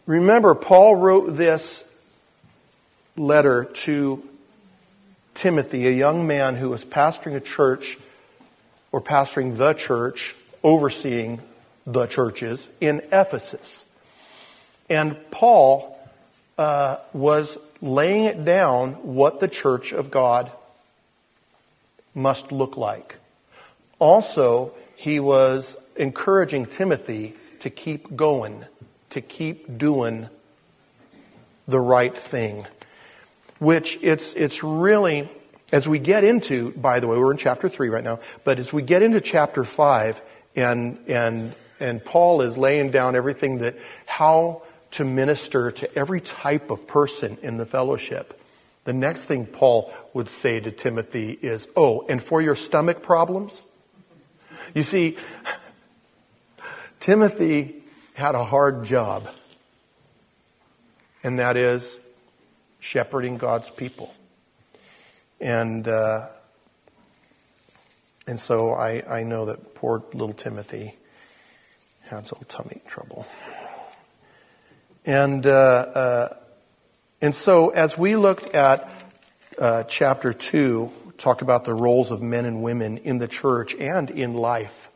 Remember, Paul wrote this letter to Timothy, a young man who was pastoring a church, or pastoring the church, overseeing the churches in Ephesus. And Paul was laying it down what the church of God must look like. Also, he was encouraging Timothy to keep going, to keep doing the right thing. Which it's really, as we get into, by the way, we're in chapter 3 right now, but as we get into chapter 5, and Paul is laying down everything that, how to minister to every type of person in the fellowship. The next thing Paul would say to Timothy is, oh, and for your stomach problems? You see, Timothy had a hard job, and that is shepherding God's people. And so I know that poor little Timothy had some tummy trouble. And so as we looked at chapter 2, talk about the roles of men and women in the church and in life.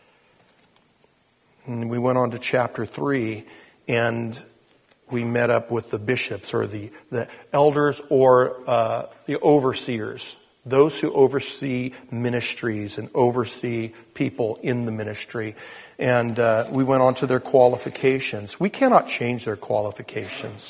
And we went on to chapter 3, and we met up with the bishops, or the elders, or the overseers, those who oversee ministries and oversee people in the ministry. And we went on to their qualifications. We cannot change their qualifications.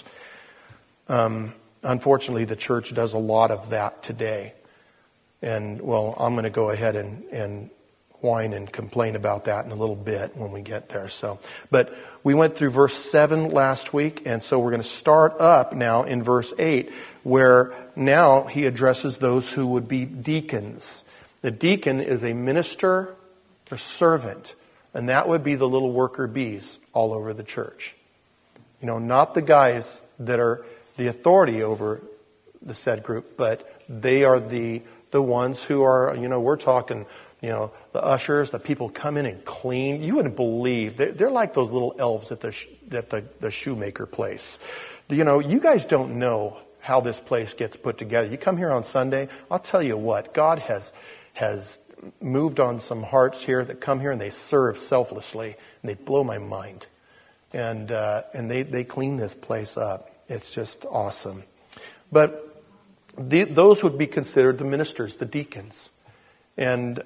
Unfortunately, the church does a lot of that today. And, well, I'm going to go ahead and whine and complain about that in a little bit when we get there. But we went through verse 7 last week, and so we're going to start up now in verse 8, where now he addresses those who would be deacons. The deacon is a minister or servant, and that would be the little worker bees all over the church. You know, not the guys that are the authority over the said group, but they are the ones who are, you know, we're talking, you know, the ushers, the people come in and clean. You wouldn't believe, they're like those little elves at the shoemaker place. You know, you guys don't know how this place gets put together. You come here on Sunday, I'll tell you what, God has moved on some hearts here that come here and they serve selflessly, and they blow my mind. And they clean this place up. It's just awesome. But those would be considered the ministers, the deacons, and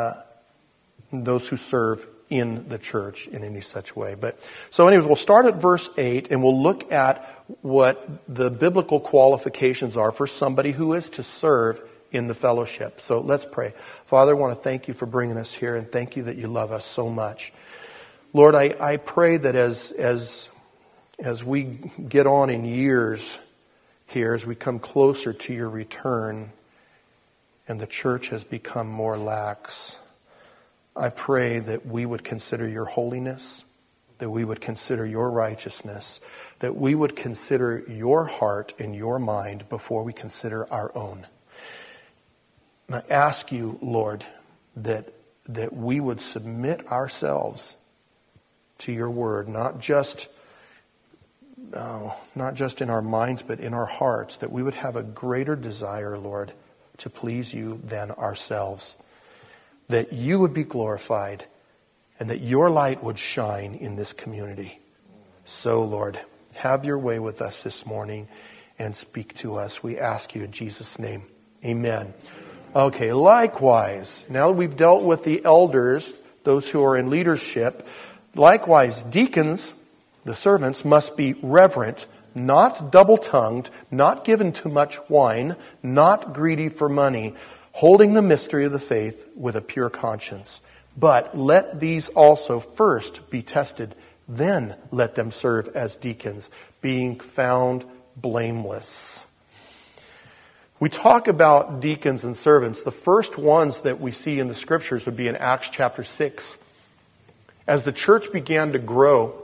those who serve in the church in any such way. But so anyways, we'll start at verse 8, and we'll look at what the biblical qualifications are for somebody who is to serve in the fellowship. So let's pray. Father, I want to thank you for bringing us here, and thank you that you love us so much. Lord, I pray that as we get on in years here, as we come closer to your return, and the church has become more lax, I pray that we would consider your holiness, that we would consider your righteousness, that we would consider your heart and your mind before we consider our own. And I ask you, Lord, that we would submit ourselves to your word, not just in our minds, but in our hearts, that we would have a greater desire, Lord, to please you than ourselves, that you would be glorified, and that your light would shine in this community. So, Lord, have your way with us this morning and speak to us. We ask you in Jesus' name. Amen. Okay, likewise, now that we've dealt with the elders, those who are in leadership, likewise, deacons, the servants, must be reverent, not double-tongued, not given to much wine, not greedy for money, holding the mystery of the faith with a pure conscience. But let these also first be tested, then let them serve as deacons, being found blameless. We talk about deacons and servants. The first ones that we see in the scriptures would be in Acts chapter 6. As the church began to grow,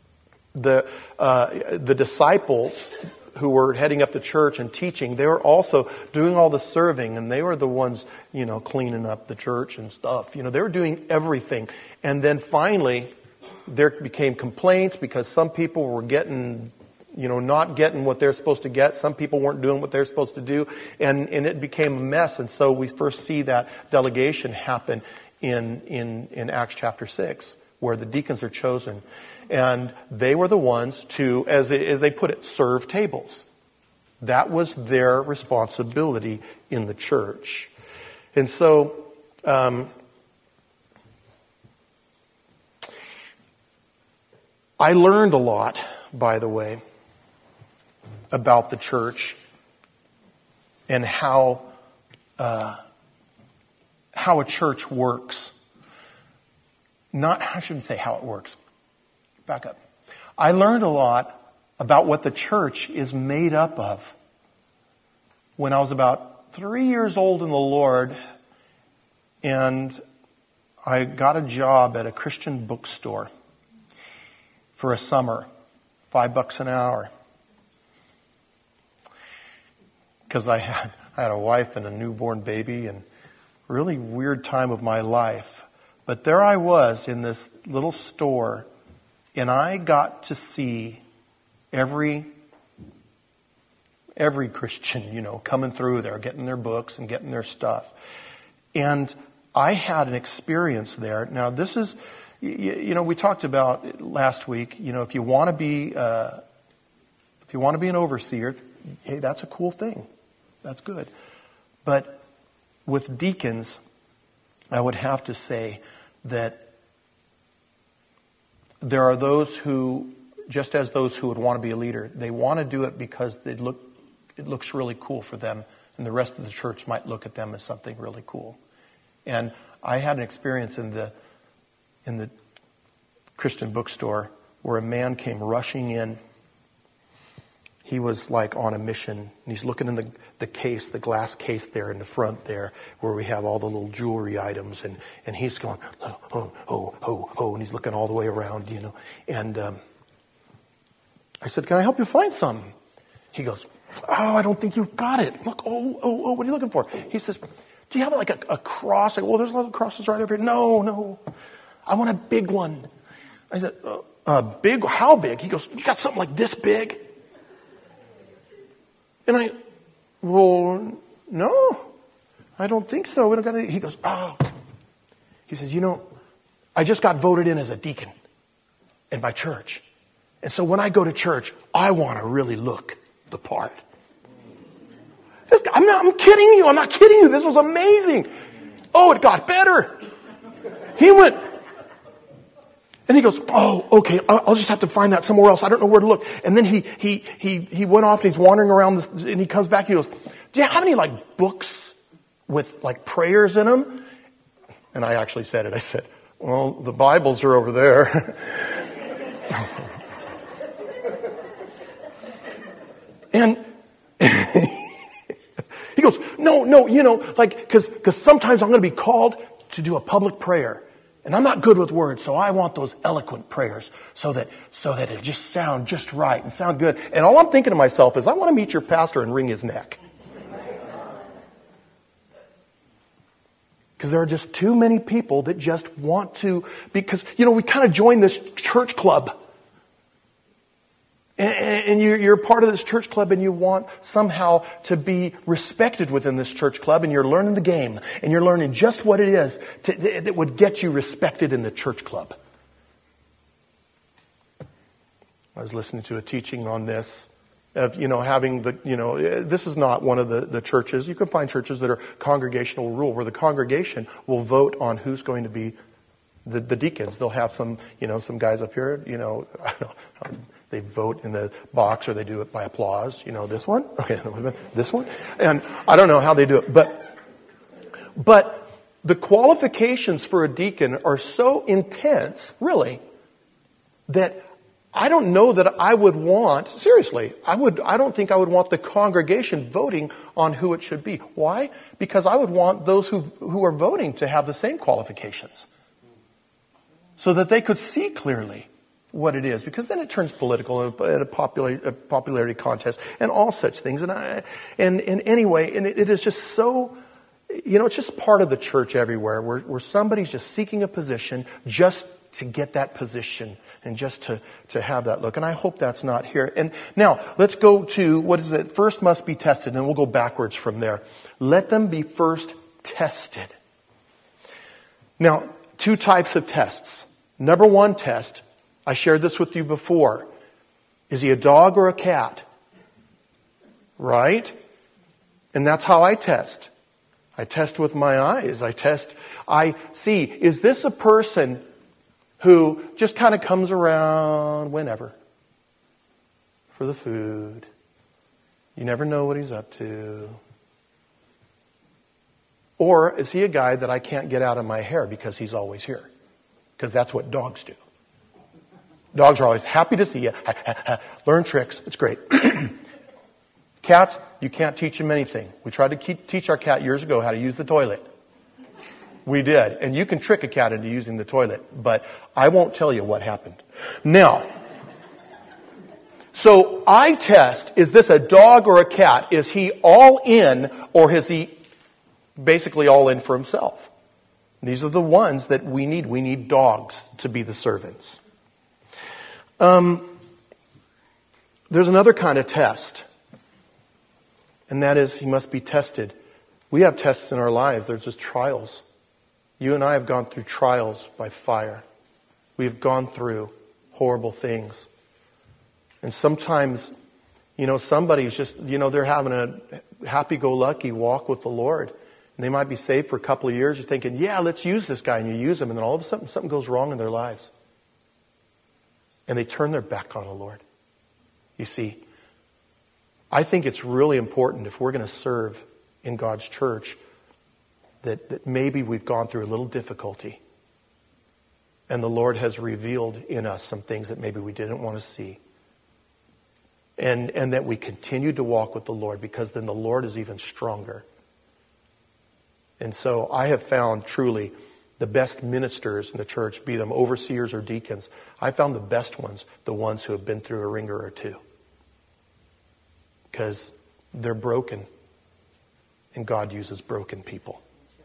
the disciples who were heading up the church and teaching, they were also doing all the serving, and they were the ones, you know, cleaning up the church and stuff. You know, they were doing everything. And then finally, there became complaints because some people were getting, not getting what they're supposed to get. Some people weren't doing what they're supposed to do. And it became a mess. And so we first see that delegation happen in Acts chapter 6, where the deacons are chosen. And they were the ones to, as they put it, serve tables. That was their responsibility in the church. And so, I learned a lot, by the way, about the church and how a church works. I shouldn't say how it works. Back up. I learned a lot about what the church is made up of when I was about 3 years old in the Lord, and I got a job at a Christian bookstore for a summer, $5 an hour. Because I had a wife and a newborn baby and really weird time of my life. But there I was in this little store, and I got to see every Christian, coming through there, getting their books and getting their stuff. And I had an experience there. Now this is, we talked about last week, if you want to be an overseer, hey, that's a cool thing. That's good. But with deacons, I would have to say that there are those who, just as those who would want to be a leader, they want to do it because it looks really cool for them, and the rest of the church might look at them as something really cool. And I had an experience in the Christian bookstore where a man came rushing in. He was like on a mission, and he's looking in the case, the glass case there in the front there, where we have all the little jewelry items, and he's going, oh, and he's looking all the way around, And I said, "Can I help you find something?" He goes, "Oh, I don't think you've got it. Look, oh, what are you looking for?" He says, "Do you have like a cross?" I go, "Well, there's a lot of crosses right over here." No, I want a big one. I said, "Big? How big?" He goes, "You got something like this big?" And well, no, I don't think so. We don't got any. He goes, "Oh." He says, "I just got voted in as a deacon in my church. And so when I go to church, I want to really look the part." This guy, I'm kidding you. I'm not kidding you. This was amazing. Oh, it got better. He went, and he goes, "Oh, okay. I'll just have to find that somewhere else. I don't know where to look." And then he went off and he's wandering around and he comes back. He goes, "Do you have any books with prayers in them?" And I actually said it. I said, "Well, the Bibles are over there." And he goes, no, because sometimes I'm going to be called to do a public prayer. And I'm not good with words, so I want those eloquent prayers so that it just sound just right and sound good. And all I'm thinking to myself is, I want to meet your pastor and wring his neck. Because there are just too many people that just want to, because, we kind of joined this church club. And you're part of this church club and you want somehow to be respected within this church club, and you're learning the game and you're learning just what it is that would get you respected in the church club. I was listening to a teaching on this of, having this is not one of the churches. You can find churches that are congregational rule, where the congregation will vote on who's going to be the deacons. They'll have some guys up here, I don't know. They vote in the box, or they do it by applause. This one? Okay, this one? And I don't know how they do it. But the qualifications for a deacon are so intense, really, that I don't know that I would want, seriously, I don't think I would want the congregation voting on who it should be. Why? Because I would want those who are voting to have the same qualifications, so that they could see clearly what it is, because then it turns political and a popularity contest and all such things. And anyway, it is just so, it's just part of the church everywhere, where somebody's just seeking a position just to get that position and just to have that look. And I hope that's not here. And now, let's go to, what is it? First must be tested, and we'll go backwards from there. Let them be first tested. Now, two types of tests. Number one test, I shared this with you before. Is he a dog or a cat? Right? And that's how I test. I test with my eyes. I see, is this a person who just kind of comes around whenever for the food? You never know what he's up to. Or is he a guy that I can't get out of my hair because he's always here? Because that's what dogs do. Dogs are always happy to see you. Learn tricks. It's great. Cats, you can't teach them anything. We tried to teach our cat years ago how to use the toilet. We did. And you can trick a cat into using the toilet. But I won't tell you what happened. Now, so I test, is this a dog or a cat? Is he all in, or is he basically all in for himself? These are the ones that we need. We need dogs to be the servants. There's another kind of test. And that is, he must be tested. We have tests in our lives. There's just trials. You and I have gone through trials by fire. We've gone through horrible things. And sometimes, somebody's just, they're having a happy-go-lucky walk with the Lord. And they might be saved for a couple of years. You're thinking, yeah, let's use this guy. And you use him. And then all of a sudden, something goes wrong in their lives. And they turn their back on the Lord. You see, I think it's really important if we're going to serve in God's church that maybe we've gone through a little difficulty. And the Lord has revealed in us some things that maybe we didn't want to see. And that we continue to walk with the Lord, because then the Lord is even stronger. And so I have found truly the best ministers in the church, be them overseers or deacons. I found the best ones, the ones who have been through a ringer or two. Because they're broken. And God uses broken people.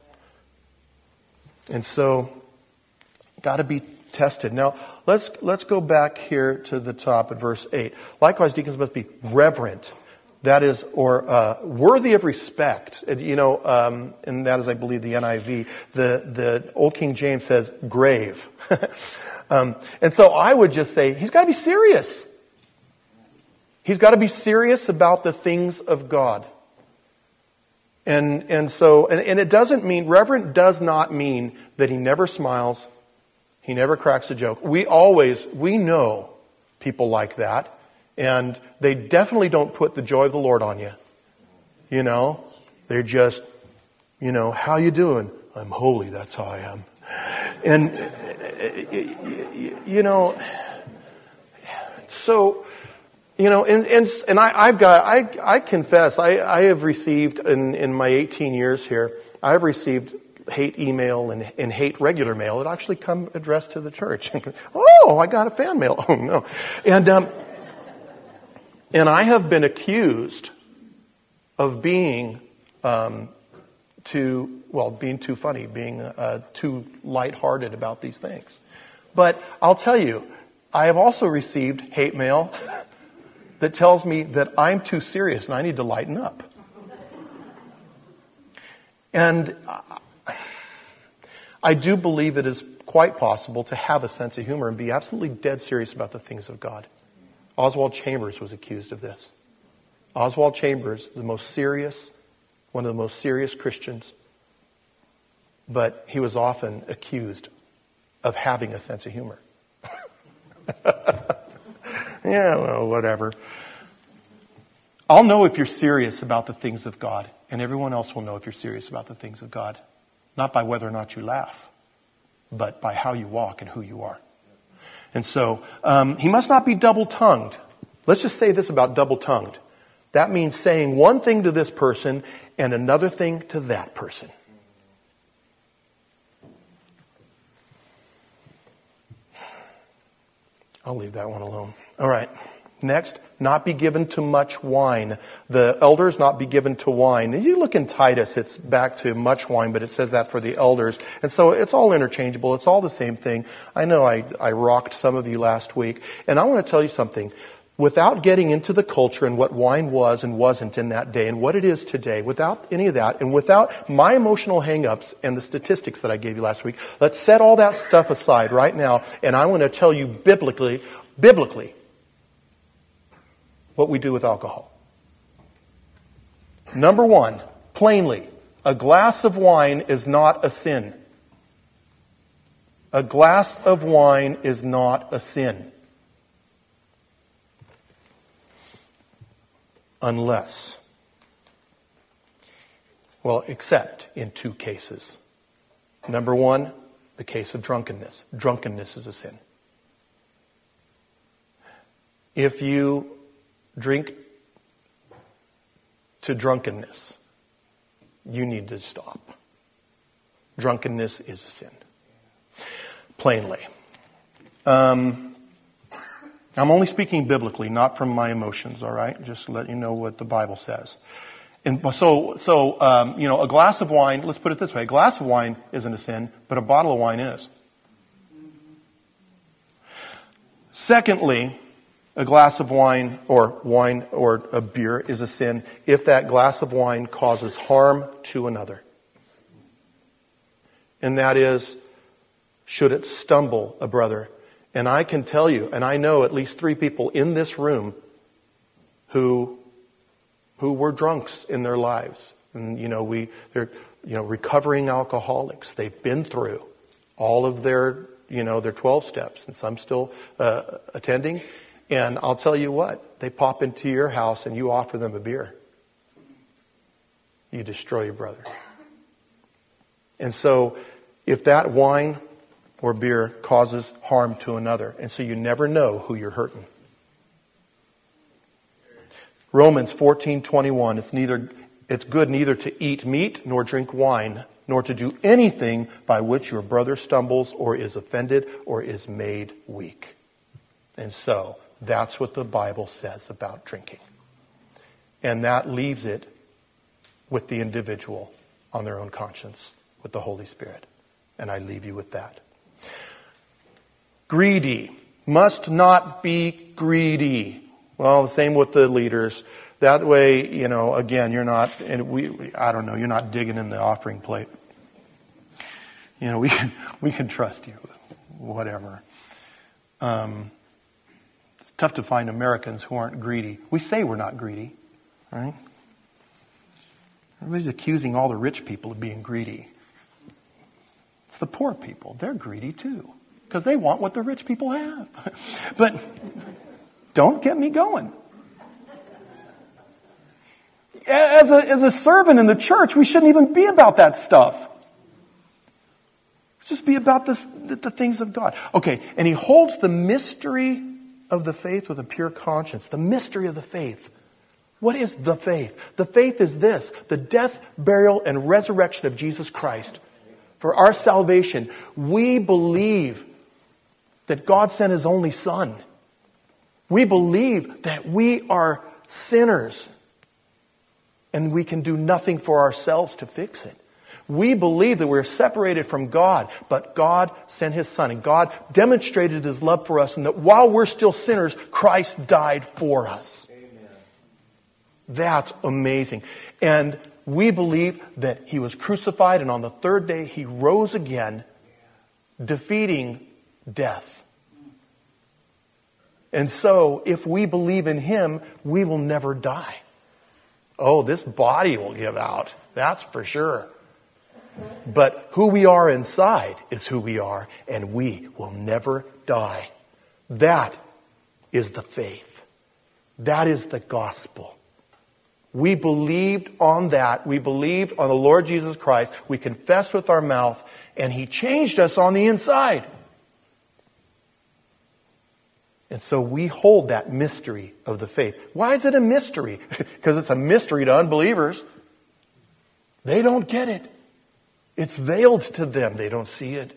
And so, got to be tested. Now, let's go back here to the top at verse 8. Likewise, deacons must be reverent. That is, or worthy of respect. And that is, I believe, the NIV. The Old King James says grave. And so I would just say, he's got to be serious. He's got to be serious about the things of God. And it doesn't mean, reverent does not mean that he never smiles, he never cracks a joke. We know people like that, and they definitely don't put the joy of the Lord on you. They're just, how you doing? I'm holy, that's how I am. And, so, and I confess, I have received in my 18 years here, I have received hate email and hate regular mail. It actually come addressed to the church. Oh, I got a fan mail. Oh no. And I have been accused of being too funny, being too lighthearted about these things. But I'll tell you, I have also received hate mail that tells me that I'm too serious and I need to lighten up. And I do believe it is quite possible to have a sense of humor and be absolutely dead serious about the things of God. Oswald Chambers was accused of this. Oswald Chambers, one of the most serious Christians, but he was often accused of having a sense of humor. Yeah, well, whatever. I'll know if you're serious about the things of God, and everyone else will know if you're serious about the things of God. Not by whether or not you laugh, but by how you walk and who you are. And so, he must not be double-tongued. Let's just say this about double-tongued. That means saying one thing to this person and another thing to that person. I'll leave that one alone. All right. Next, not be given to much wine. The elders not be given to wine. And you look in Titus, it's back to much wine, but it says that for the elders. And so it's all interchangeable. It's all the same thing. I know I rocked some of you last week. And I want to tell you something. Without getting into the culture and what wine was and wasn't in that day and what it is today, without any of that, and without my emotional hang-ups and the statistics that I gave you last week, let's set all that stuff aside right now, and I want to tell you biblically, what we do with alcohol. Number one, plainly, a glass of wine is not a sin. A glass of wine is not a sin. Unless, except in two cases. Number one, the case of drunkenness. Drunkenness is a sin. If you drink to drunkenness, you need to stop. Drunkenness is a sin. Plainly. I'm only speaking biblically, not from my emotions, all right? Just to let you know what the Bible says. And so, a glass of wine, let's put it this way. A glass of wine isn't a sin, but a bottle of wine is. Secondly, a glass of wine or a beer is a sin if that glass of wine causes harm to another. And that is, should it stumble a brother. And I can tell you, and I know at least 3 people in this room who were drunks in their lives. And, they're recovering alcoholics. They've been through all of their 12 steps, and some still attending. And I'll tell you what, they pop into your house and you offer them a beer. You destroy your brother. And so, if that wine or beer causes harm to another. And so you never know who you're hurting. Romans 14:21, it's good neither to eat meat nor drink wine, nor to do anything by which your brother stumbles or is offended or is made weak. And so that's what the Bible says about drinking. And that leaves it with the individual on their own conscience, with the Holy Spirit. And I leave you with that. Greedy. Must not be greedy. Well, the same with the leaders. That way, again, you're not, you're not digging in the offering plate. We can trust you. Whatever. It's tough to find Americans who aren't greedy. We say we're not greedy, right? Everybody's accusing all the rich people of being greedy. It's the poor people. They're greedy too. Because they want what the rich people have. But don't get me going. As a servant in the church, we shouldn't even be about that stuff. Just be about the things of God. Okay, and he holds the mystery of the faith with a pure conscience. The mystery of the faith. What is the faith? The faith is this: the death, burial, and resurrection of Jesus Christ. For our salvation, we believe that God sent His only Son. We believe that we are sinners and we can do nothing for ourselves to fix it. We believe that we're separated from God, but God sent His Son, and God demonstrated His love for us, and that while we're still sinners, Christ died for us. Amen. That's amazing. And we believe that He was crucified, and on the 3rd day He rose again, defeating death. And so, if we believe in Him, we will never die. Oh, this body will give out. That's for sure. But who we are inside is who we are, and we will never die. That is the faith. That is the gospel. We believed on that. We believed on the Lord Jesus Christ. We confessed with our mouth, and He changed us on the inside. And so we hold that mystery of the faith. Why is it a mystery? Because it's a mystery to unbelievers. They don't get it. It's veiled to them. They don't see it.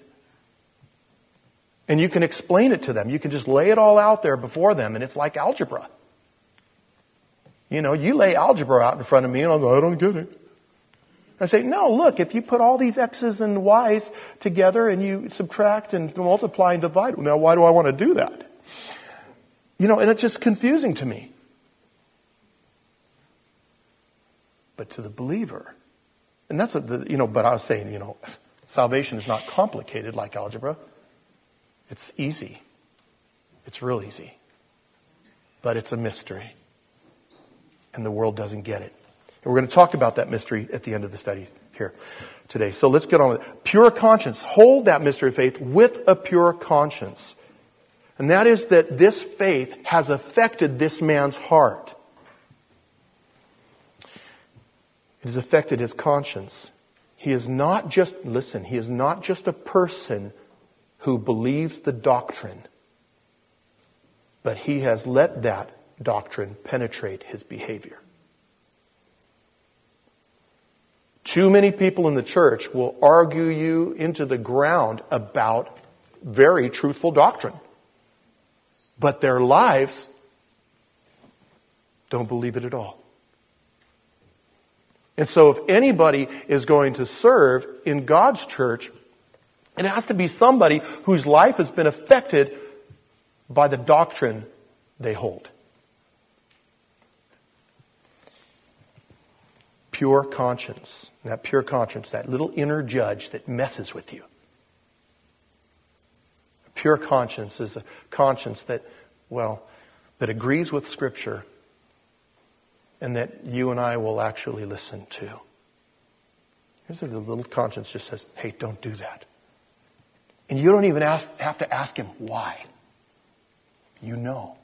And you can explain it to them. You can just lay it all out there before them, and it's like algebra. You lay algebra out in front of me and I'll go, I don't get it. I say, no, look, if you put all these X's and Y's together and you subtract and multiply and divide, now why do I want to do that? And it's just confusing to me. But to the believer, and that's but I was saying, salvation is not complicated like algebra. It's easy. It's real easy. But it's a mystery. And the world doesn't get it. And we're going to talk about that mystery at the end of the study here today. So let's get on with it. Pure conscience. Hold that mystery of faith with a pure conscience. And that is that this faith has affected this man's heart. It has affected his conscience. He is not just a person who believes the doctrine, but he has let that doctrine penetrate his behavior. Too many people in the church will argue you into the ground about very truthful doctrine, but their lives don't believe it at all. And so if anybody is going to serve in God's church, it has to be somebody whose life has been affected by the doctrine they hold. Pure conscience. And that pure conscience, that little inner judge that messes with you. A pure conscience is a conscience that agrees with Scripture and that you and I will actually listen to. Here's the little conscience just says, hey, don't do that. And you don't even have to ask him why. You know.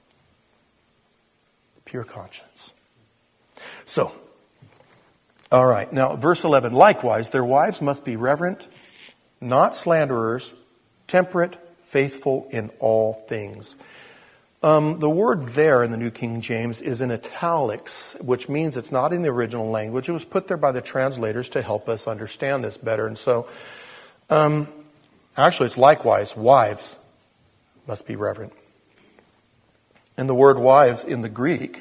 Pure conscience. So, all right. Now, verse 11. Likewise, their wives must be reverent, not slanderers, temperate, faithful in all things. The word there in the New King James is in italics, which means it's not in the original language. It was put there by the translators to help us understand this better. And so, actually it's likewise, wives must be reverent. And the word wives in the Greek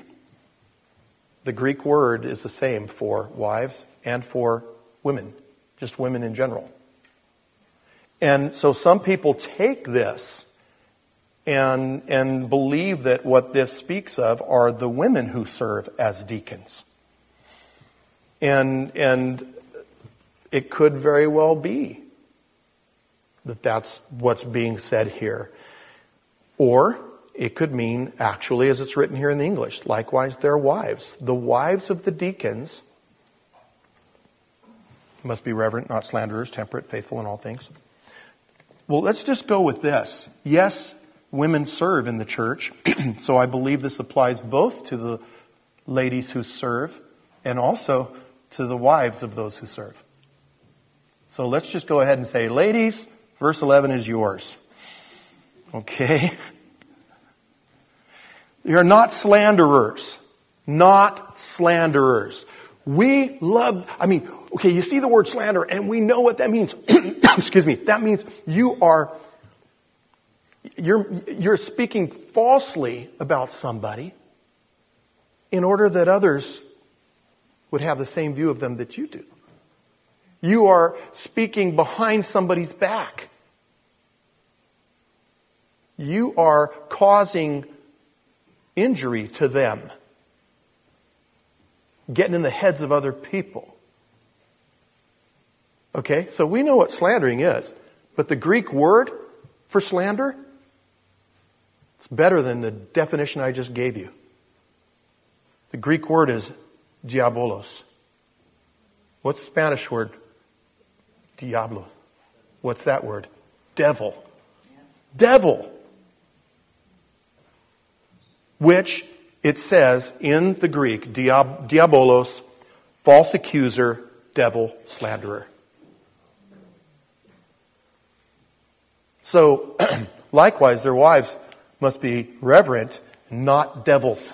word is the same for wives and for women, just women in general. And so some people take this and believe that what this speaks of are the women who serve as deacons. And it could very well be that that's what's being said here. Or it could mean, actually, as it's written here in the English, likewise their wives. The wives of the deacons must be reverent, not slanderers, temperate, faithful in all things. Well, let's just go with this. Yes, women serve in the church, so I believe this applies both to the ladies who serve and also to the wives of those who serve. So let's just go ahead and say, ladies, verse 11 is yours. Okay? You're not slanderers. Not slanderers. We love, you see the word slander and we know what that means. Excuse me. That means you're speaking falsely about somebody in order that others would have the same view of them that you do. You are speaking behind somebody's back. You are causing injury to them. Getting in the heads of other people. Okay, so we know what slandering is. But the Greek word for slander, it's better than the definition I just gave you. The Greek word is diabolos. What's the Spanish word? Diablo. What's that word? Devil. Devil. Which it says in the Greek, diabolos, false accuser, devil, slanderer. So, likewise, their wives must be reverent, not devils.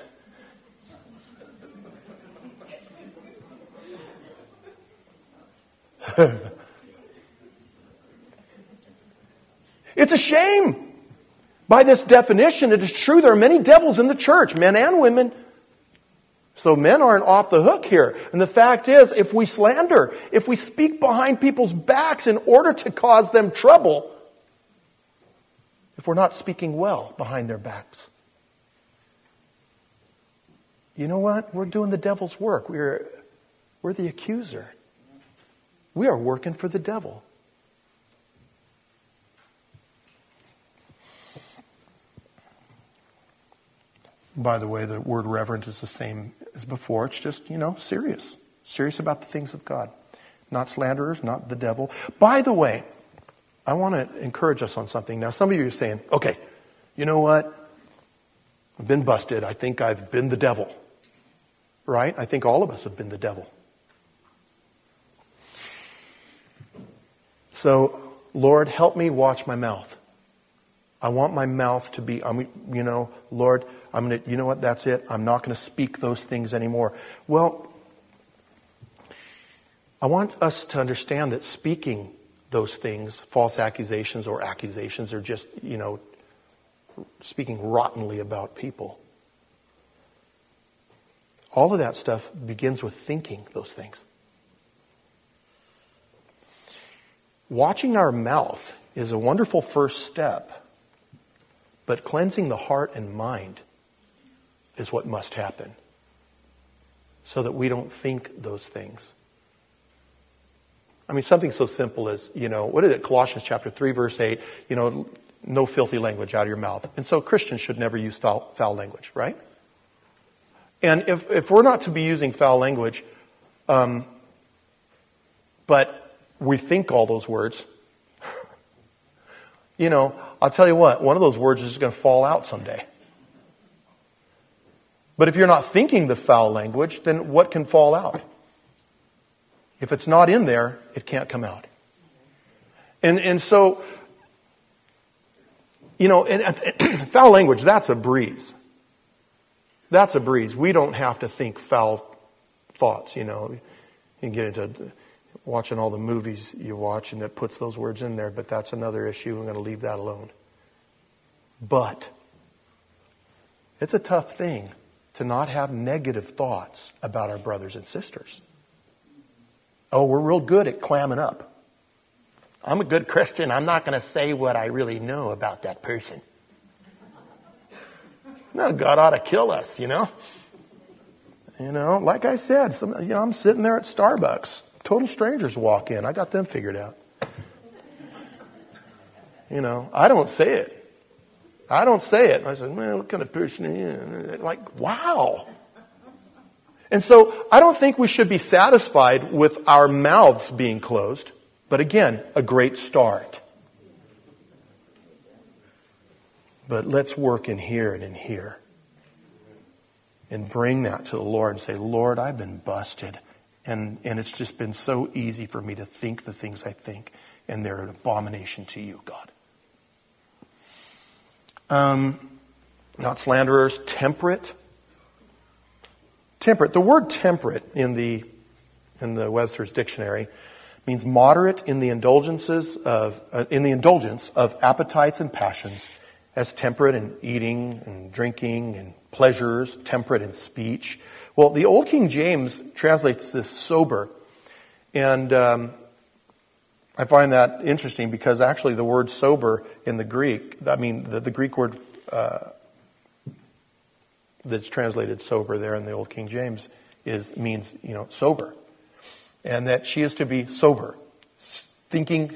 It's a shame. By this definition, it is true there are many devils in the church, men and women. So men aren't off the hook here. And the fact is, if we slander, if we speak behind people's backs in order to cause them trouble, if we're not speaking well behind their backs, you know what? We're doing the devil's work. We're the accuser. We are working for the devil. By the way, the word reverent is the same as before. It's just, serious. Serious about the things of God. Not slanderers, not the devil. By the way, I want to encourage us on something. Now, some of you are saying, okay, you know what? I've been busted. I think I've been the devil. Right? I think all of us have been the devil. So, Lord, help me watch my mouth. I want my mouth to be, Lord, I'm going to, you know what, that's it. I'm not going to speak those things anymore. Well, I want us to understand that speaking those things, false accusations or accusations, are just, speaking rottenly about people. All of that stuff begins with thinking those things. Watching our mouth is a wonderful first step, but cleansing the heart and mind is what must happen so that we don't think those things. I mean, something so simple as, what is it? Colossians chapter 3, verse 8, no filthy language out of your mouth. And so Christians should never use foul language, right? And if we're not to be using foul language, but we think all those words, I'll tell you what, one of those words is just going to fall out someday. But if you're not thinking the foul language, then what can fall out? If it's not in there, it can't come out. And so, foul language, that's a breeze. That's a breeze. We don't have to think foul thoughts, You can get into watching all the movies you watch and that puts those words in there, but that's another issue. I'm going to leave that alone. But it's a tough thing to not have negative thoughts about our brothers and sisters. Oh, we're real good at clamming up. I'm a good Christian. I'm not going to say what I really know about that person. No, God ought to kill us, like I said, I'm sitting there at Starbucks. Total strangers walk in. I got them figured out. I don't say it. I said, man, what kind of person are you? Like, wow. And so I don't think we should be satisfied with our mouths being closed. But again, a great start. But let's work in here and in here. And bring that to the Lord and say, Lord, I've been busted. And it's just been so easy for me to think the things I think. And they're an abomination to you, God. Not slanderers, temperate. Temperate. The word temperate in the Webster's dictionary means moderate in the indulgence of appetites and passions, as temperate in eating and drinking and pleasures, temperate in speech. Well, the Old King James translates this sober, and I find that interesting because actually the word sober in the Greek, the Greek word that's translated sober there in the Old King James means sober, and that she is to be sober, thinking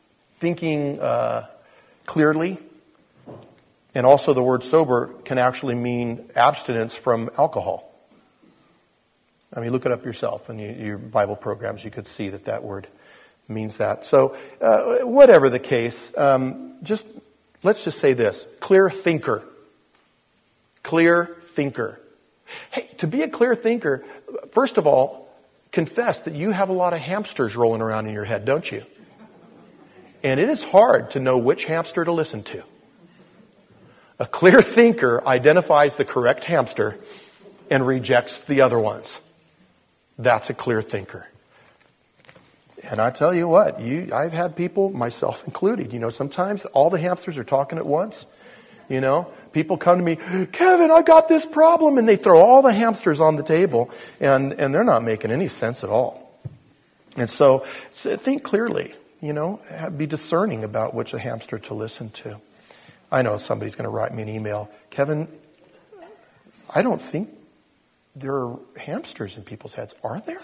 clearly. And also the word sober can actually mean abstinence from alcohol. Look it up yourself in your Bible programs. You could see that word means that. So whatever the case, let's just say this. Clear thinker. Clear thinker. Hey, to be a clear thinker, first of all, confess that you have a lot of hamsters rolling around in your head, don't you? And it is hard to know which hamster to listen to. A clear thinker identifies the correct hamster and rejects the other ones. That's a clear thinker. And I tell you what, I've had people, myself included, sometimes all the hamsters are talking at once. people come to me, Kevin, I got this problem, and they throw all the hamsters on the table, and they're not making any sense at all. And so think clearly, be discerning about which hamster to listen to. I know somebody's going to write me an email, Kevin, I don't think there are hamsters in people's heads. Are there?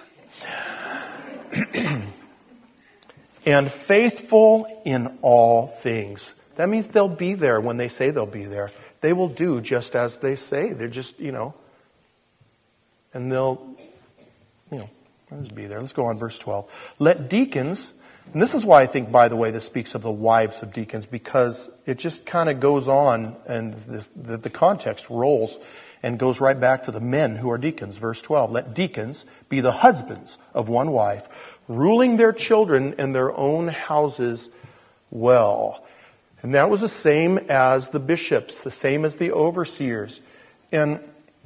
And faithful in all things. That means they'll be there when they say they'll be there. They will do just as they say. They're just, and they'll, just be there. Let's go on, verse 12. Let deacons, and this is why I think, by the way, this speaks of the wives of deacons, because it just kind of goes on, and the context rolls and goes right back to the men who are deacons. Verse 12, let deacons be the husbands of one wife, ruling their children in their own houses well. And that was the same as the bishops, the same as the overseers. And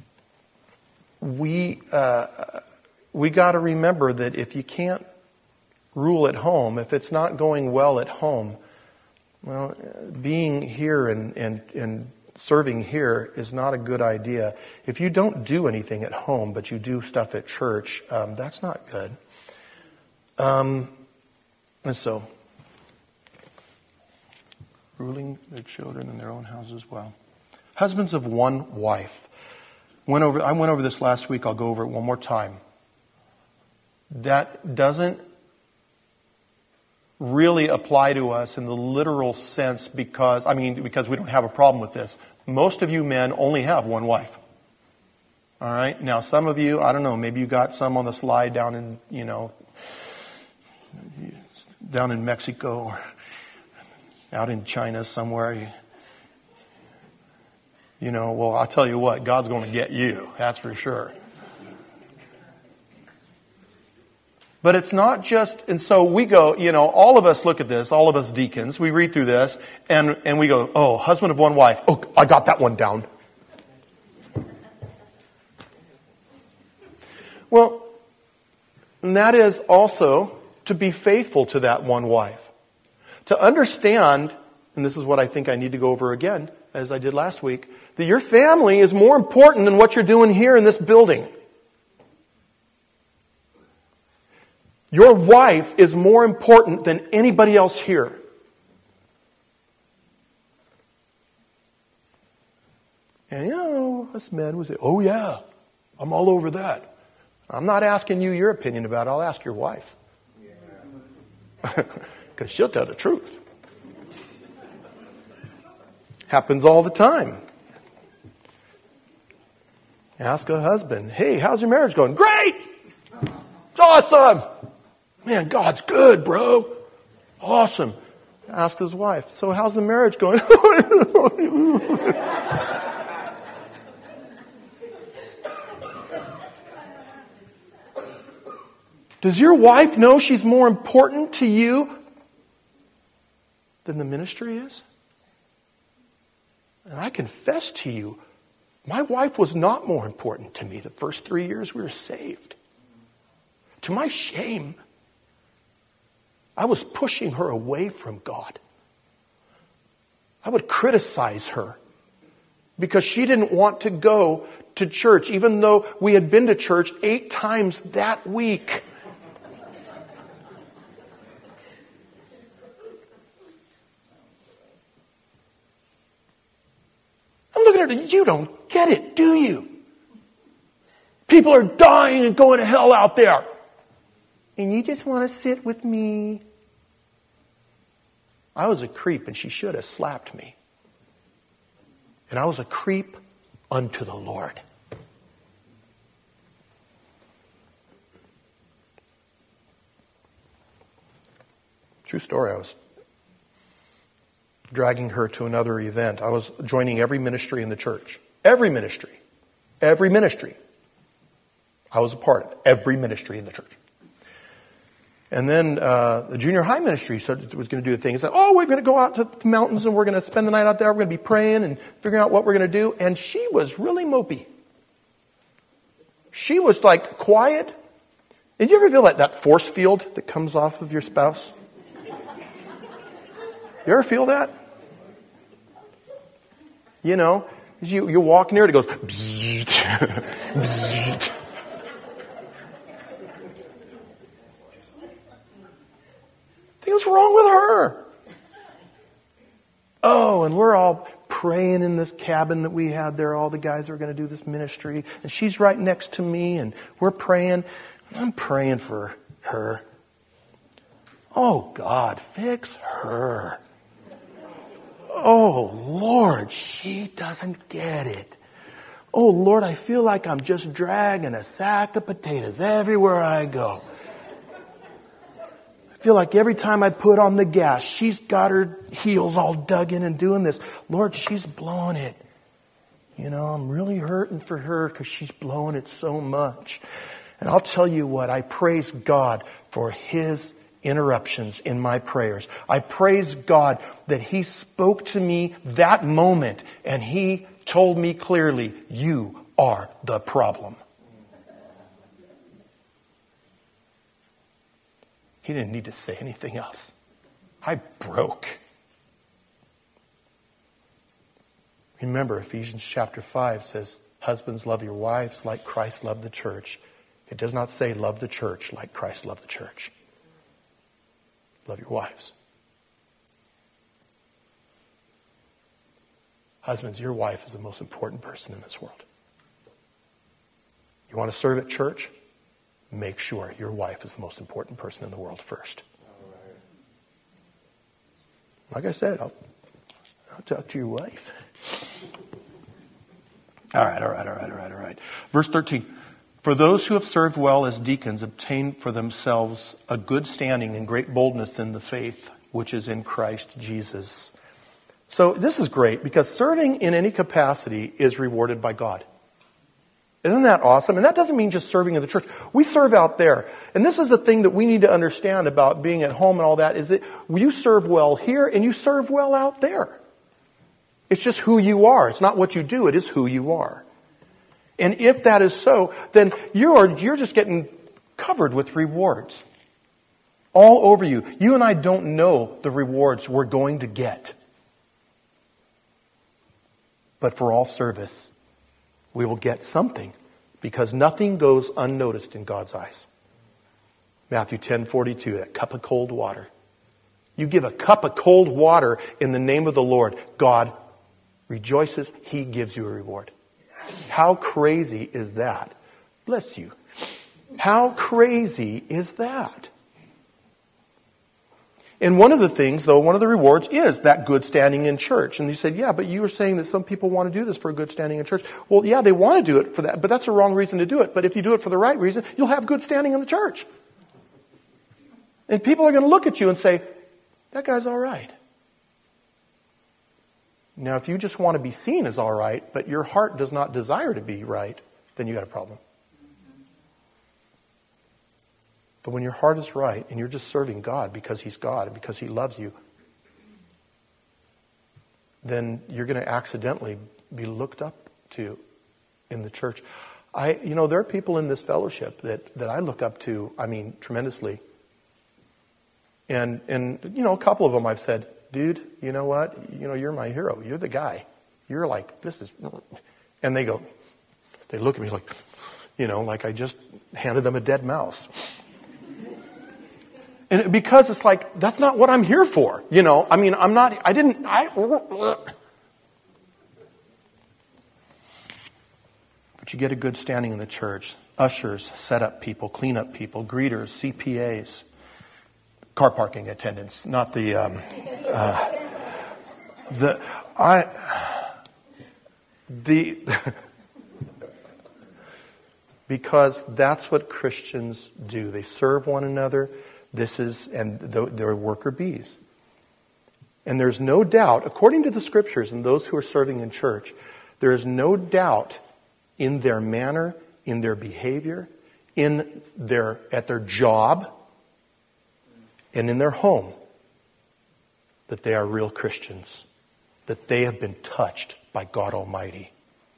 we got to remember that if you can't rule at home, if it's not going well at home, well, being here and serving here is not a good idea. If you don't do anything at home, but you do stuff at church, that's not good. And so, ruling their children in their own houses well. Husbands of one wife. I went over this last week. I'll go over it one more time. That doesn't really apply to us in the literal sense because we don't have a problem with this. Most of you men only have one wife. All right? Now, some of you, I don't know, maybe you got some on the slide down in Mexico or out in China somewhere. Well, I'll tell you what, God's going to get you. That's for sure. But it's not just, and so we go, all of us look at this, all of us deacons, we read through this, and we go, oh, husband of one wife. Oh, I got that one down. Well, and that is also to be faithful to that one wife. To understand, and this is what I think I need to go over again, as I did last week, that your family is more important than what you're doing here in this building. Your wife is more important than anybody else here. And us men would say, oh yeah, I'm all over that. I'm not asking you your opinion about it. I'll ask your wife. Because she'll tell the truth. Happens all the time. Ask a husband, hey, how's your marriage going? Great! It's awesome! Man, God's good, bro. Awesome. Ask his wife, so how's the marriage going? Does your wife know she's more important to you than the ministry is? And I confess to you, my wife was not more important to me the first 3 years we were saved. To my shame, I was pushing her away from God. I would criticize her because she didn't want to go to church, even though we had been to church 8 times that week. I'm looking at her, you don't get it, do you? People are dying and going to hell out there. And you just want to sit with me. I was a creep and she should have slapped me. And I was a creep unto the Lord. True story. I was dragging her to another event. I was joining every ministry in the church. Every ministry. Every ministry. I was a part of every ministry in the church. And then the junior high ministry was going to do a thing. He said, we're going to go out to the mountains and we're going to spend the night out there. We're going to be praying and figuring out what we're going to do. And she was really mopey. She was like quiet. Did you ever feel like that force field that comes off of your spouse? You ever feel that? You know, you walk near it, it goes, bzzzt, bzzzt. What's wrong with her? Oh, and we're all praying in this cabin that we had there, all the guys that are going to do this ministry. And she's right next to me, and we're praying. I'm praying for her. Oh, God, fix her. Oh, Lord, she doesn't get it. Oh, Lord, I feel like I'm just dragging a sack of potatoes everywhere I go. I feel like every time I put on the gas, she's got her heels all dug in and doing this. Lord, she's blowing it. You know, I'm really hurting for her because she's blowing it so much. And I'll tell you what, I praise God for His interruptions in my prayers. I praise God that He spoke to me that moment and He told me clearly, you are the problem. He didn't need to say anything else. I broke. Remember, Ephesians chapter 5 says, husbands, love your wives like Christ loved the church. It does not say love the church like Christ loved the church. Love your wives. Husbands, your wife is the most important person in this world. You want to serve at church? Make sure your wife is the most important person in the world first. Like I said, I'll talk to your wife. All right. Verse 13. For those who have served well as deacons obtain for themselves a good standing and great boldness in the faith which is in Christ Jesus. So this is great because serving in any capacity is rewarded by God. Isn't that awesome? And that doesn't mean just serving in the church. We serve out there. And this is the thing that we need to understand about being at home and all that, is that you serve well here and you serve well out there. It's just who you are. It's not what you do. It is who you are. And if that is so, then you're just getting covered with rewards. All over you. You and I don't know the rewards we're going to get. But for all service, we will get something, because nothing goes unnoticed in God's eyes. Matthew 10:42, that cup of cold water. You give a cup of cold water in the name of the Lord, God rejoices, He gives you a reward. How crazy is that? Bless you. How crazy is that? And one of the things, though, one of the rewards is that good standing in church. And you said, yeah, but you were saying that some people want to do this for a good standing in church. Well, yeah, they want to do it for that, but that's the wrong reason to do it. But if you do it for the right reason, you'll have good standing in the church. And people are going to look at you and say, that guy's all right. Now, if you just want to be seen as all right, but your heart does not desire to be right, then you got a problem. But when your heart is right and you're just serving God because He's God and because He loves you, then you're going to accidentally be looked up to in the church. There are people in this fellowship that I look up to, tremendously. And a couple of them I've said, dude, you know what? You're my hero. You're the guy. You're like, this is... And they look at me like, like I just handed them a dead mouse. And because it's like, that's not what I'm here for. But you get a good standing in the church. Ushers, set up people, clean up people, greeters, CPAs, car parking attendants, not because that's what Christians do. They serve one another. They're worker bees. And there's no doubt, according to the scriptures and those who are serving in church, there is no doubt in their manner, in their behavior, at their job, and in their home, that they are real Christians, that they have been touched by God Almighty.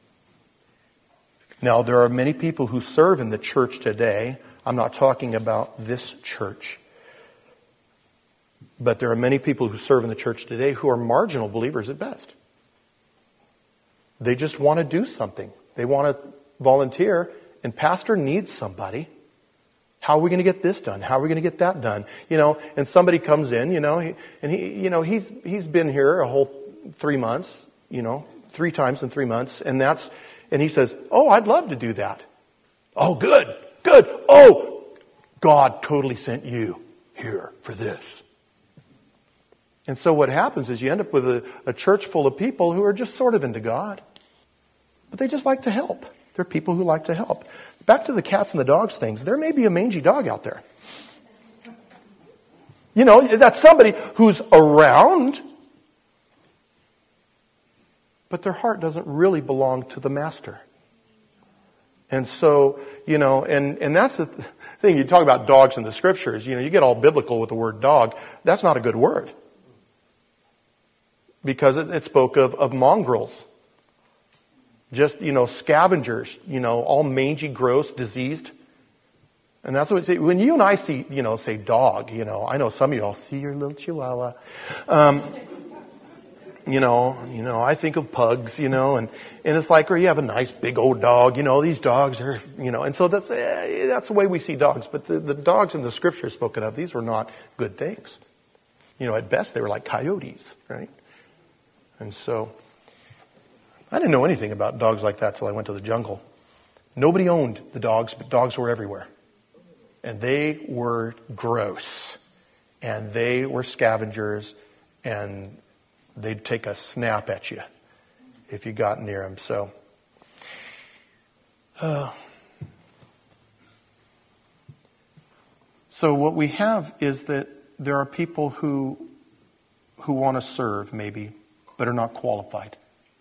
Now, there are many people who serve in the church today. I'm not talking about this church. But there are many people who serve in the church today who are marginal believers at best. They just want to do something. They want to volunteer, and pastor needs somebody. How are we going to get this done? How are we going to get that done? And somebody comes in, he's been here a whole 3 months, 3 times in 3 months, and he says, "Oh, I'd love to do that." "Oh, good. Oh, God totally sent you here for this." And so what happens is you end up with a church full of people who are just sort of into God, but they just like to help. They're people who like to help. Back to the cats and the dogs things. There may be a mangy dog out there. That's somebody who's around, but their heart doesn't really belong to the master. And so, and that's the thing. You talk about dogs in the scriptures, you get all biblical with the word dog. That's not a good word. Because it spoke of mongrels. Just, scavengers, all mangy, gross, diseased. And that's what when you and I see, say dog, I know some of you all see your little chihuahua. I think of pugs, and it's like, or you have a nice big old dog, these dogs are, and so that's the way we see dogs. But the dogs in the scripture spoken of, these were not good things. At best they were like coyotes, right? And so, I didn't know anything about dogs like that till I went to the jungle. Nobody owned the dogs, but dogs were everywhere. And they were gross. And they were scavengers. And they'd take a snap at you if you got near them. So what we have is that there are people who want to serve, maybe, but are not qualified.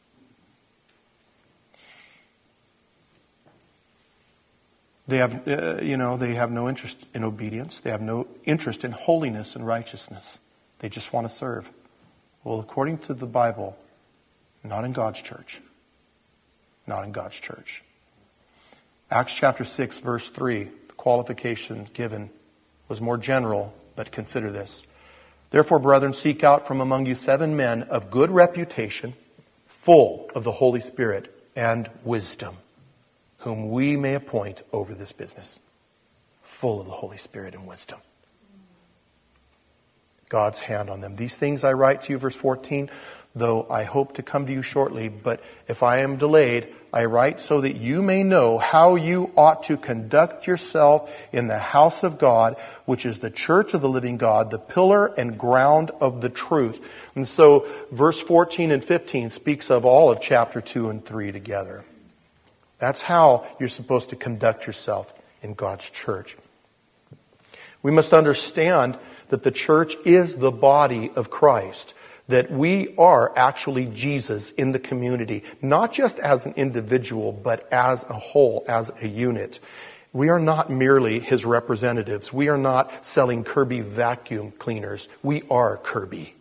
They have, they have no interest in obedience. They have no interest in holiness and righteousness. They just want to serve. Well, according to the Bible, not in God's church. Not in God's church. Acts chapter 6, verse 3, the qualification given was more general, but consider this. Therefore, brethren, seek out from among you 7 men of good reputation, full of the Holy Spirit and wisdom, whom we may appoint over this business. Full of the Holy Spirit and wisdom. God's hand on them. These things I write to you, verse 14, though I hope to come to you shortly, but if I am delayed, I write so that you may know how you ought to conduct yourself in the house of God, which is the church of the living God, the pillar and ground of the truth. And so verse 14 and 15 speaks of all of chapter 2 and 3 together. That's how you're supposed to conduct yourself in God's church. We must understand that the church is the body of Christ, that we are actually Jesus in the community, not just as an individual, but as a whole, as a unit. We are not merely his representatives. We are not selling Kirby vacuum cleaners. We are Kirby,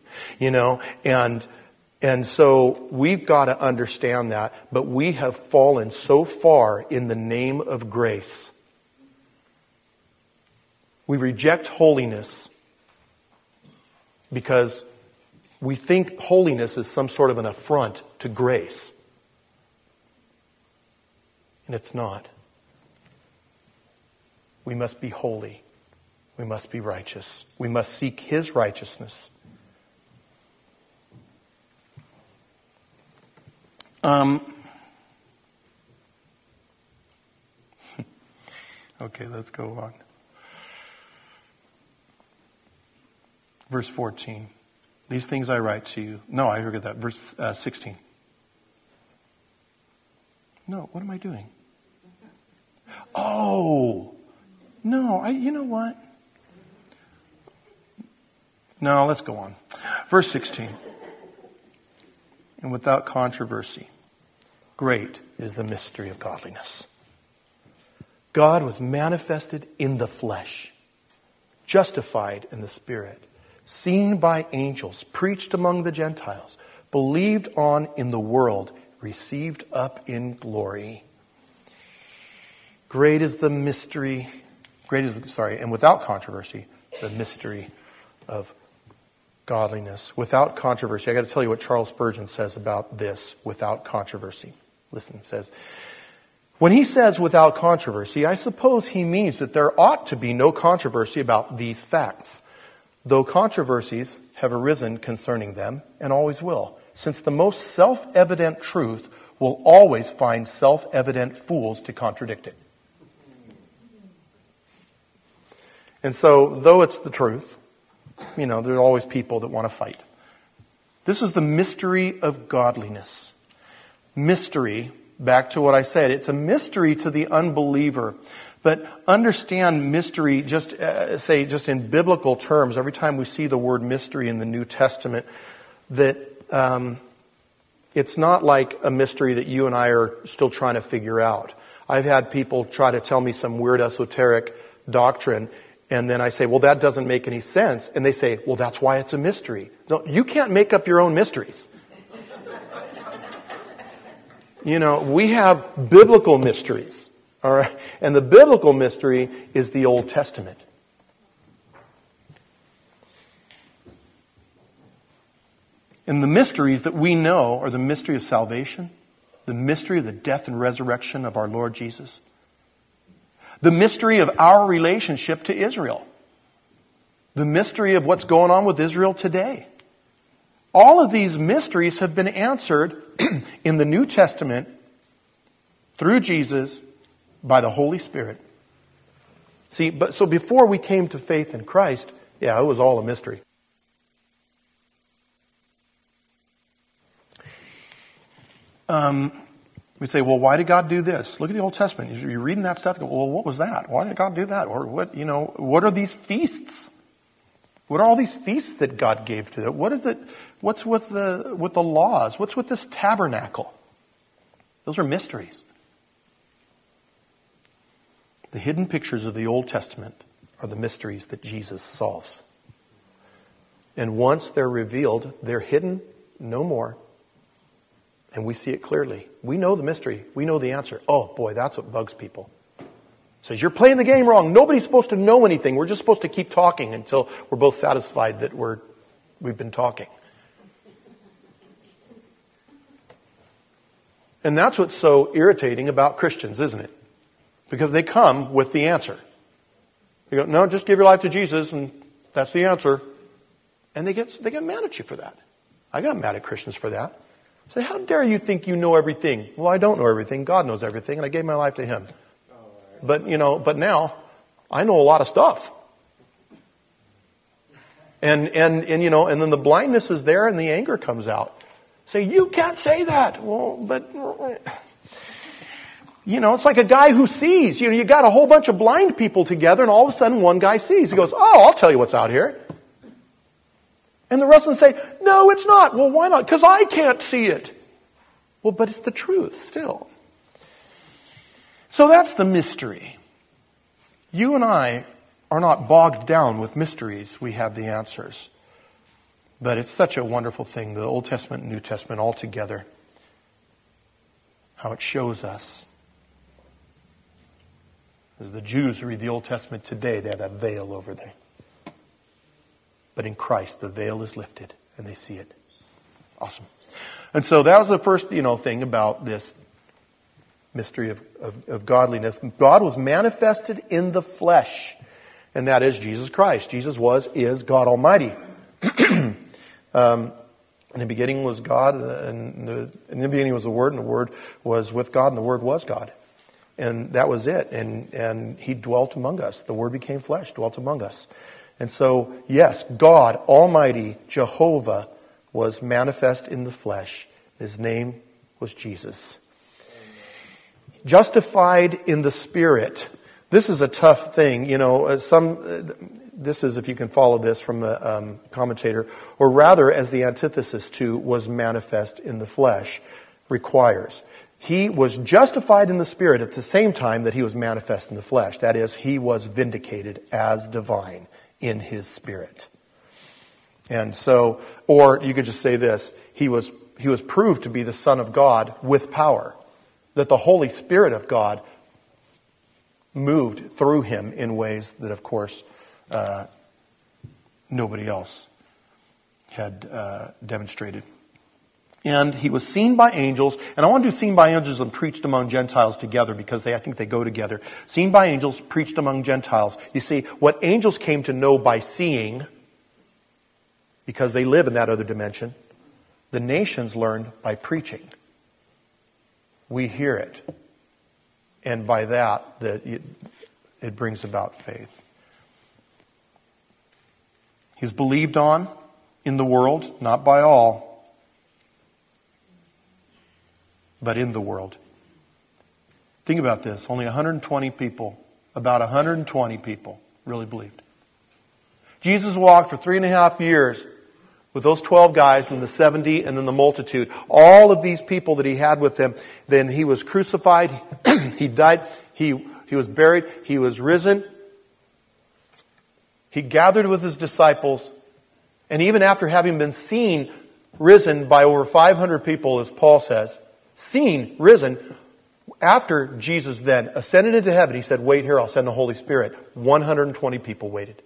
And so we've got to understand that, but we have fallen so far in the name of grace. We reject holiness because we think holiness is some sort of an affront to grace. And it's not. We must be holy. We must be righteous. We must seek his righteousness. Okay, let's go on. Verse 14. These things I write to you. No, I forget that. Verse 16. No, what am I doing? Oh, no, you know what? No, let's go on. Verse 16. And without controversy, great is the mystery of godliness. God was manifested in the flesh, justified in the Spirit, seen by angels, preached among the Gentiles, believed on in the world, received up in glory. Great is the mystery, and without controversy, the mystery of godliness, without controversy. I got to tell you what Charles Spurgeon says about this, without controversy. Listen, it says, when he says without controversy, I suppose he means that there ought to be no controversy about these facts, though controversies have arisen concerning them and always will, since the most self-evident truth will always find self-evident fools to contradict it. And so, though it's the truth, there are always people that want to fight. This is the mystery of godliness. Mystery, back to what I said, it's a mystery to the unbeliever. But understand mystery, just in biblical terms, every time we see the word mystery in the New Testament, that it's not like a mystery that you and I are still trying to figure out. I've had people try to tell me some weird esoteric doctrine, and then I say, well, that doesn't make any sense. And they say, well, that's why it's a mystery. No, you can't make up your own mysteries. We have biblical mysteries. All right? And the biblical mystery is the Old Testament. And the mysteries that we know are the mystery of salvation, the mystery of the death and resurrection of our Lord Jesus, the mystery of our relationship to Israel, the mystery of what's going on with Israel today. All of these mysteries have been answered in the New Testament through Jesus by the Holy Spirit. See, so before we came to faith in Christ, it was all a mystery. We'd say, well, why did God do this? Look at the Old Testament. You're reading that stuff. Well, what was that? Why did God do that? Or what are these feasts? What are all these feasts that God gave to them? What's with the laws? What's with this tabernacle? Those are mysteries. The hidden pictures of the Old Testament are the mysteries that Jesus solves. And once they're revealed, they're hidden no more. And we see it clearly. We know the mystery. We know the answer. Oh boy, that's what bugs people. Says, you're playing the game wrong. Nobody's supposed to know anything. We're just supposed to keep talking until we're both satisfied that we've been talking. And that's what's so irritating about Christians, isn't it? Because they come with the answer. They go, no, just give your life to Jesus and that's the answer. And they get mad at you for that. I got mad at Christians for that. Say, how dare you think you know everything? Well, I don't know everything. God knows everything, and I gave my life to Him. But now I know a lot of stuff. And then the blindness is there and the anger comes out. Say, you can't say that. Well, but it's like a guy who sees. You got a whole bunch of blind people together and all of a sudden one guy sees. He goes, oh, I'll tell you what's out here. And the rest of them say, no, it's not. Well, why not? Because I can't see it. Well, but it's the truth still. So that's the mystery. You and I are not bogged down with mysteries. We have the answers. But it's such a wonderful thing, the Old Testament and New Testament all together. How it shows us. As the Jews read the Old Testament today, they have that veil over there. But in Christ, the veil is lifted and they see it. Awesome. And so that was the first, thing about this mystery of godliness. God was manifested in the flesh. And that is Jesus Christ. Jesus is God Almighty. In the beginning was God, and in the beginning was the Word, and the Word was with God, and the Word was God. And that was it. And He dwelt among us. The Word became flesh, dwelt among us. And so, yes, God Almighty, Jehovah, was manifest in the flesh. His name was Jesus. Justified in the Spirit. This is a tough thing. This is, if you can follow this from a commentator, or rather as the antithesis to was manifest in the flesh requires. He was justified in the Spirit at the same time that He was manifest in the flesh. That is, He was vindicated as divine in His Spirit. And so, or you could just say this, He was proved to be the Son of God with power. That the Holy Spirit of God moved through Him in ways that, of course, nobody else demonstrated. And he was seen by angels. And I want to do seen by angels and preached among Gentiles together because I think they go together. Seen by angels, preached among Gentiles. You see, what angels came to know by seeing, because they live in that other dimension, the nations learned by preaching. We hear it. And by that it brings about faith. He's believed on in the world, not by all, but in the world. Think about this. Only 120 people, about 120 people really believed. Jesus walked for 3.5 years with those 12 guys and the 70 and then the multitude. All of these people that he had with him. Then he was crucified. He died. He was buried. He was risen. He gathered with his disciples. And even after having been seen risen by over 500 people, as Paul says, seen, risen, after Jesus then ascended into heaven, he said, wait here, I'll send the Holy Spirit. 120 people waited.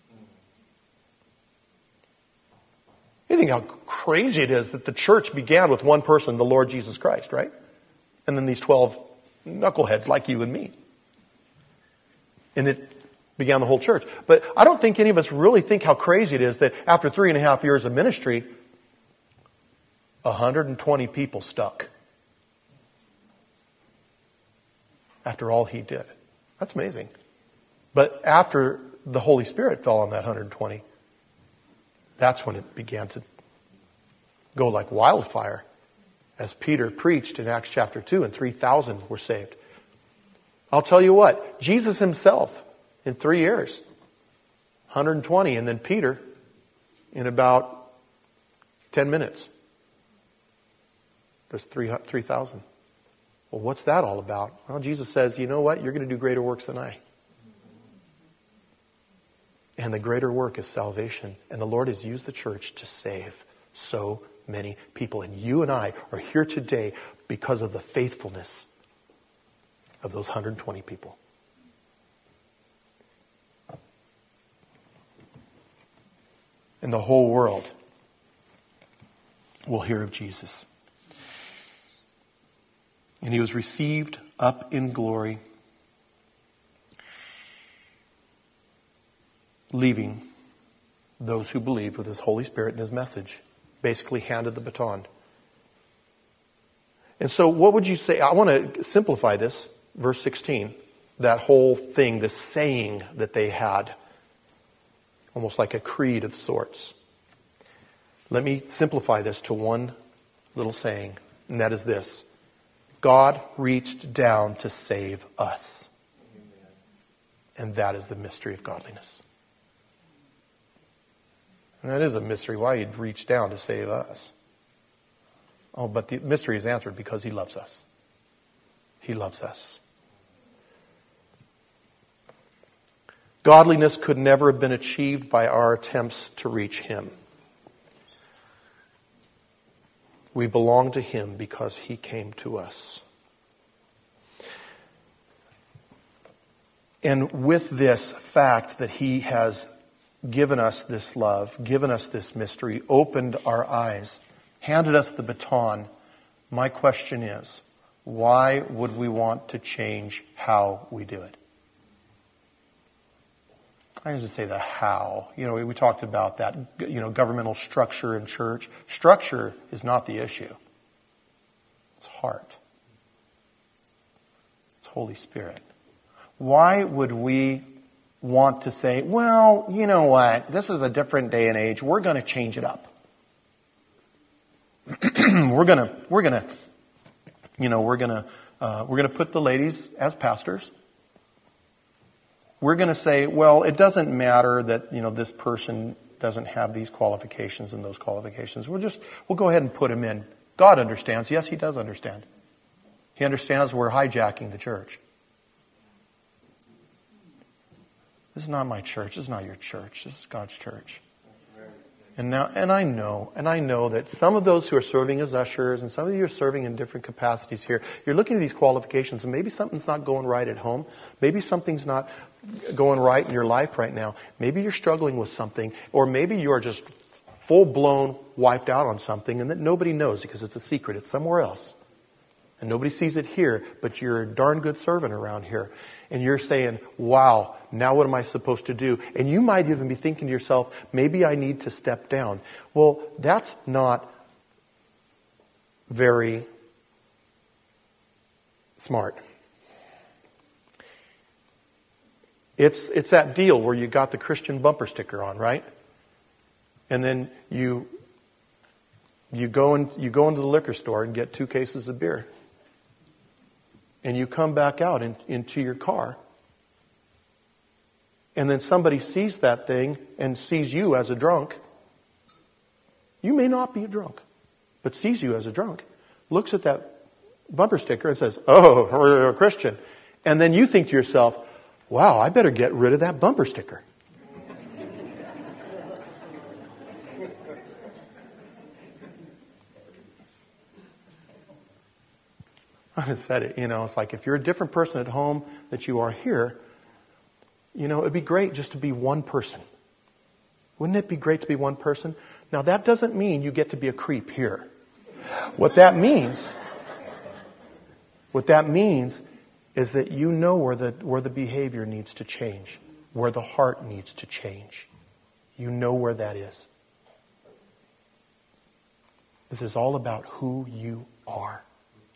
You think how crazy it is that the church began with one person, the Lord Jesus Christ, right? And then these 12 knuckleheads like you and me. And it began the whole church. But I don't think any of us really think how crazy it is that after 3.5 years of ministry, 120 people stuck. After all he did. That's amazing. But after the Holy Spirit fell on that 120, that's when it began to go like wildfire. As Peter preached in Acts chapter 2, and 3,000 were saved. I'll tell you what, Jesus himself, in 3 years, 120, and then Peter in about 10 minutes. That's 3,000. Well, what's that all about? Well, Jesus says, you know what? You're going to do greater works than I. And the greater work is salvation. And the Lord has used the church to save so many people. And you and I are here today because of the faithfulness of those 120 people. And the whole world will hear of Jesus. And he was received up in glory, leaving those who believed with his Holy Spirit and his message. Basically handed the baton. And so what would you say? I want to simplify this. Verse 16. That whole thing, this saying that they had. Almost like a creed of sorts. Let me simplify this to one little saying. And that is this. God reached down to save us. And that is the mystery of godliness. And that is a mystery why he'd reach down to save us. Oh, but the mystery is answered because he loves us. He loves us. Godliness could never have been achieved by our attempts to reach him. We belong to him because he came to us. And with this fact that he has given us this love, given us this mystery, opened our eyes, handed us the baton, my question is, why would we want to change how we do it? I used to say the how. We talked about that, governmental structure in church. Structure is not the issue. It's heart. It's Holy Spirit. Why would we want to say, well, you know what? This is a different day and age. We're going to change it up. We're going to put the ladies as pastors. We're going to say, well, it doesn't matter that, this person doesn't have these qualifications and those qualifications. We'll go ahead and put him in. God understands. Yes, he does understand. He understands we're hijacking the church. This is not my church. This is not your church. This is God's church. And I know that some of those who are serving as ushers and some of you are serving in different capacities here, you're looking at these qualifications and maybe something's not going right at home. Maybe something's not going right in your life right now. Maybe you're struggling with something, or maybe you're just full-blown wiped out on something and that nobody knows because it's a secret. It's somewhere else. And nobody sees it here, but you're a darn good servant around here. And you're saying, wow, now what am I supposed to do? And you might even be thinking to yourself, maybe I need to step down. Well, that's not very smart. It's that deal where you got the Christian bumper sticker on, right? And then you go into the liquor store and get 2 cases of beer. And you come back out into your car. And then somebody sees that thing and sees you as a drunk. You may not be a drunk, but sees you as a drunk. Looks at that bumper sticker and says, oh, you're a Christian. And then you think to yourself, wow, I better get rid of that bumper sticker. I said it, it's like if you're a different person at home that you are here, it'd be great just to be one person. Wouldn't it be great to be one person? Now that doesn't mean you get to be a creep here. What that means is that you know where the behavior needs to change, where the heart needs to change. You know where that is. This is all about who you are.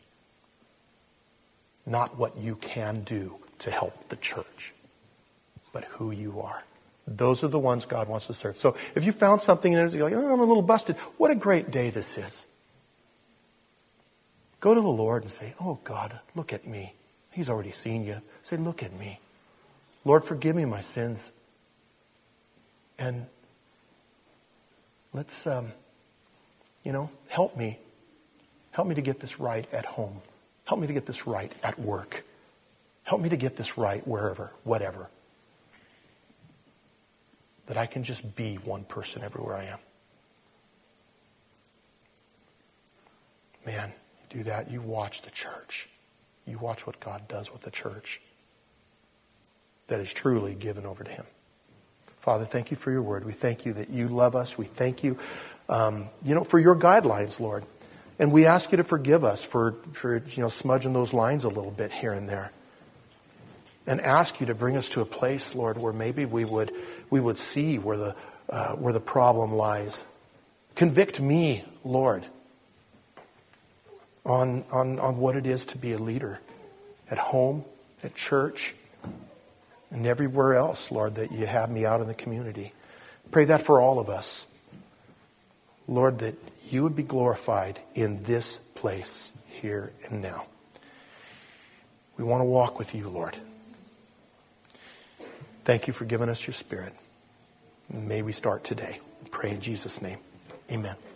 Not what you can do to help the church, but who you are. Those are the ones God wants to serve. So if you found something in it, you're like, oh, I'm a little busted. What a great day this is. Go to the Lord and say, oh God, look at me. He's already seen you. Say, look at me. Lord, forgive me my sins. And let's, help me. Help me to get this right at home. Help me to get this right at work. Help me to get this right wherever, whatever. That I can just be one person everywhere I am. Man, you do that, you watch the church. You watch what God does with the church that is truly given over to Him. Father, thank you for your word. We thank you that you love us. We thank you, for your guidelines, Lord. And we ask you to forgive us for smudging those lines a little bit here and there. And ask you to bring us to a place, Lord, where maybe we would see where the problem lies. Convict me, Lord, on what it is to be a leader at home, at church, and everywhere else, Lord, that you have me out in the community. Pray that for all of us. Lord, that you would be glorified in this place, here and now. We want to walk with you, Lord. Thank you for giving us your Spirit. May we start today. We pray in Jesus' name. Amen.